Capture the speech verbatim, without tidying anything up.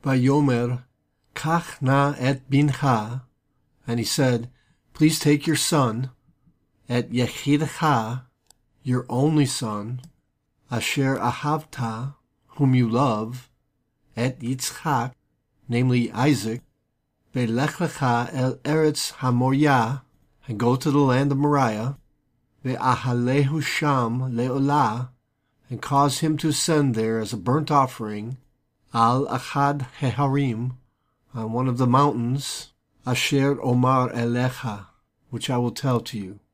Vayomer, Kach na et bincha, and he said, please take your son, et yechidcha, your only son, asher ahavta, whom you love, et Yitzchak, namely Isaac, ve'lech lecha el eretz haMoriah, and go to the land of Moriah, ve'ahalehu sham le'olah, and cause him to ascend there as a burnt offering, al achad heharim, on one of the mountains, asher omar elecha, which I will tell to you.